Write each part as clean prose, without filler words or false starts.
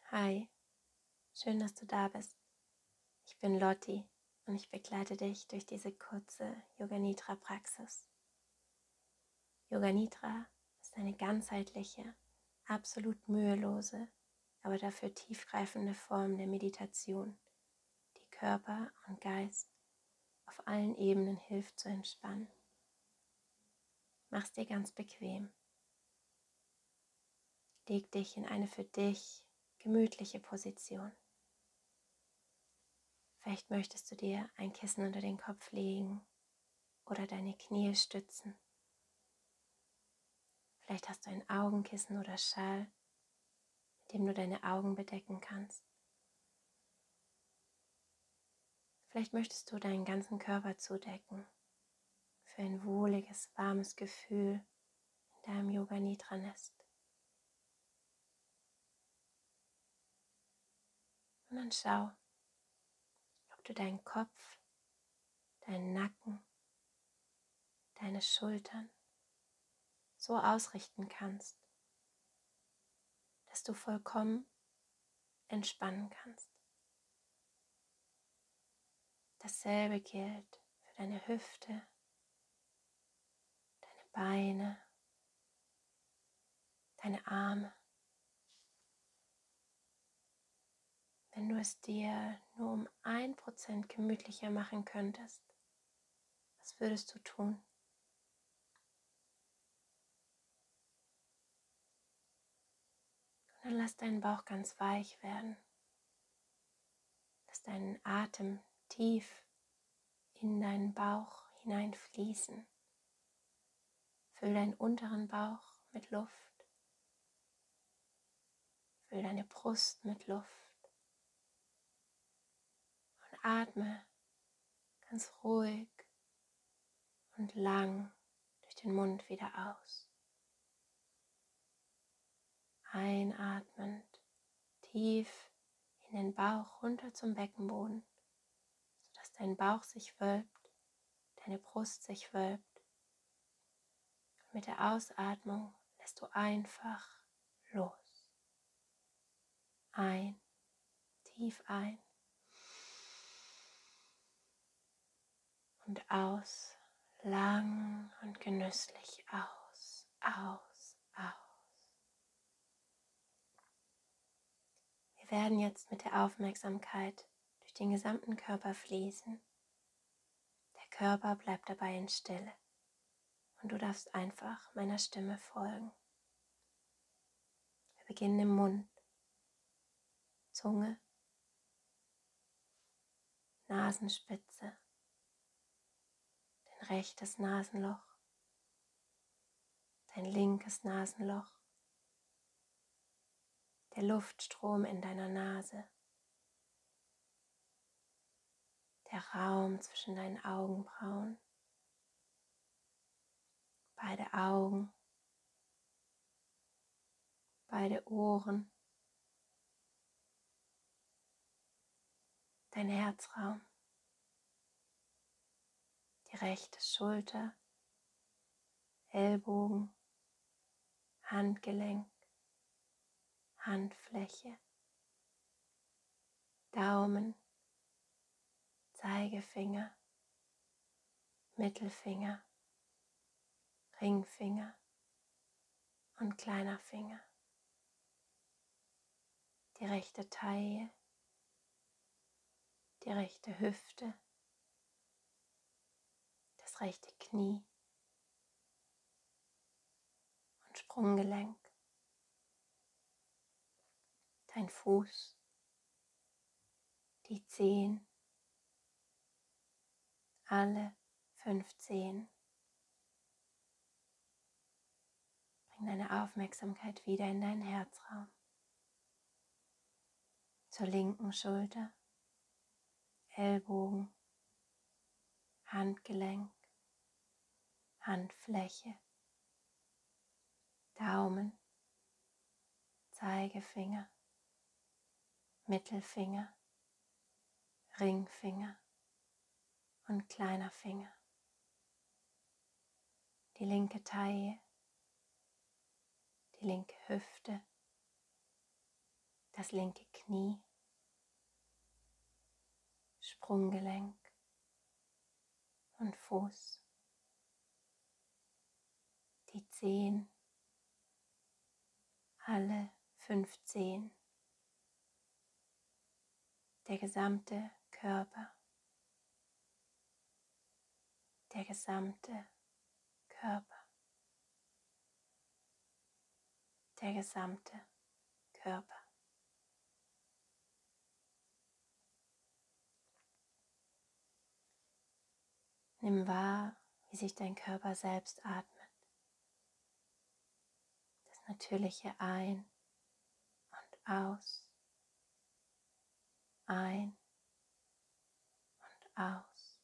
Hi, schön, dass du da bist. Ich bin Lotti und ich begleite dich durch diese kurze Yoga Nidra Praxis. Yoga Nidra ist eine ganzheitliche, absolut mühelose, aber dafür tiefgreifende Form der Meditation, die Körper und Geist auf allen Ebenen hilft zu entspannen. Mach's dir ganz bequem. Leg dich in eine für dich gemütliche Position. Vielleicht möchtest du dir ein Kissen unter den Kopf legen oder deine Knie stützen. Vielleicht hast du ein Augenkissen oder Schal, mit dem du deine Augen bedecken kannst. Vielleicht möchtest du deinen ganzen Körper zudecken für ein wohliges, warmes Gefühl in deinem Yoga Nidra Nest. Und dann schau, ob du deinen Kopf, deinen Nacken, deine Schultern so ausrichten kannst, dass du vollkommen entspannen kannst. Dasselbe gilt für deine Hüfte, deine Beine, deine Arme. Wenn du es dir nur um 1% gemütlicher machen könntest, was würdest du tun? Und dann lass deinen Bauch ganz weich werden. Lass deinen Atem tief in deinen Bauch hineinfließen. Füll deinen unteren Bauch mit Luft. Füll deine Brust mit Luft. Und atme ganz ruhig und lang durch den Mund wieder aus. Einatmend, tief in den Bauch runter zum Beckenboden, sodass dein Bauch sich wölbt, deine Brust sich wölbt. Und mit der Ausatmung lässt du einfach los. Ein, tief ein und aus, lang und genüsslich aus, aus, aus. Wir werden jetzt mit der Aufmerksamkeit durch den gesamten Körper fließen. Der Körper bleibt dabei in Stille und du darfst einfach meiner Stimme folgen. Wir beginnen im Mund, Zunge, Nasenspitze, dein rechtes Nasenloch, dein linkes Nasenloch, der Luftstrom in deiner Nase, der Raum zwischen deinen Augenbrauen, beide Augen, beide Ohren, dein Herzraum, die rechte Schulter, Ellbogen, Handgelenk, Handfläche, Daumen, Zeigefinger, Mittelfinger, Ringfinger und kleiner Finger, die rechte Taille, die rechte Hüfte, das rechte Knie und Sprunggelenk, dein Fuß, die Zehen, alle 5 Zehen. Bring deine Aufmerksamkeit wieder in deinen Herzraum, zur linken Schulter, Ellbogen, Handgelenk, Handfläche, Daumen, Zeigefinger, Mittelfinger, Ringfinger und kleiner Finger, die linke Taille, die linke Hüfte, das linke Knie, Sprunggelenk und Fuß, die Zehen, alle 5 Zehen, der gesamte Körper, der gesamte Körper, der gesamte Körper. Nimm wahr, wie sich dein Körper selbst atmet. Das natürliche Ein- und Aus, ein- und aus.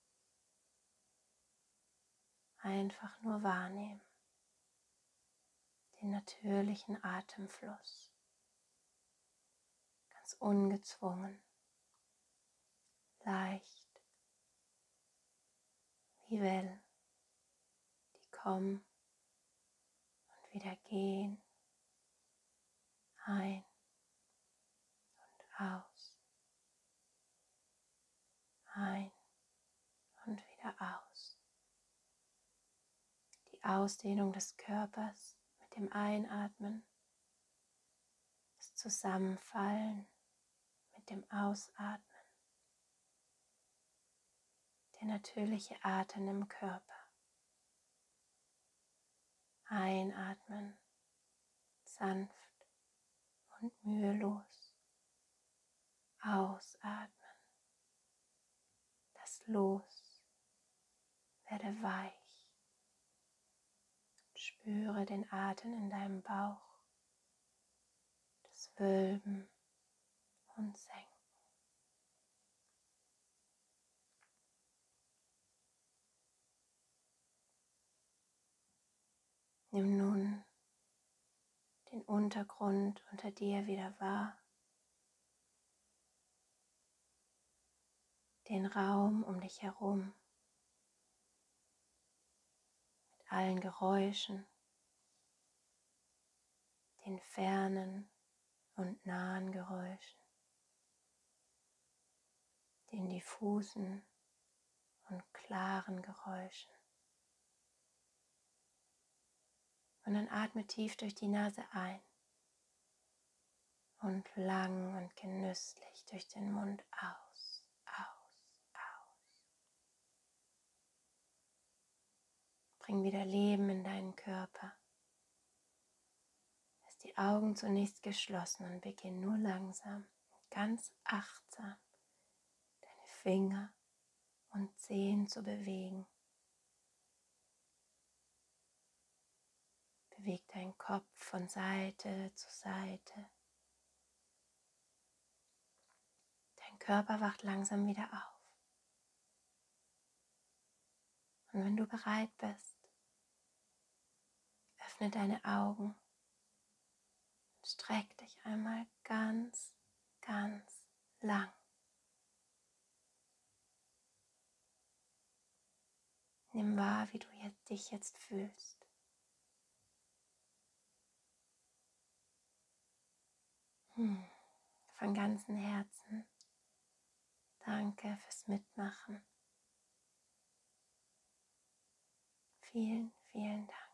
Einfach nur wahrnehmen, den natürlichen Atemfluss, ganz ungezwungen, leicht, wie Wellen, die kommen und wieder gehen, ein- und aus, ein- und wieder aus. Die Ausdehnung des Körpers mit dem Einatmen, das Zusammenfallen mit dem Ausatmen, der natürliche Atem im Körper. Einatmen, sanft und mühelos. Ausatmen, lass los, werde weich. Spüre den Atem in deinem Bauch, das Wölben und Senken. Nimm nun den Untergrund unter dir wieder wahr, den Raum um dich herum mit allen Geräuschen, den fernen und nahen Geräuschen, den diffusen und klaren Geräuschen. Und dann atme tief durch die Nase ein und lang und genüsslich durch den Mund aus, aus, aus. Bring wieder Leben in deinen Körper. Lass die Augen zunächst geschlossen und beginn nur langsam, ganz achtsam deine Finger und Zehen zu bewegen. Beweg deinen Kopf von Seite zu Seite. Dein Körper wacht langsam wieder auf. Und wenn du bereit bist, öffne deine Augen und streck dich einmal ganz, ganz lang. Nimm wahr, wie du dich jetzt fühlst. Von ganzem Herzen. Danke fürs Mitmachen. Vielen, vielen Dank.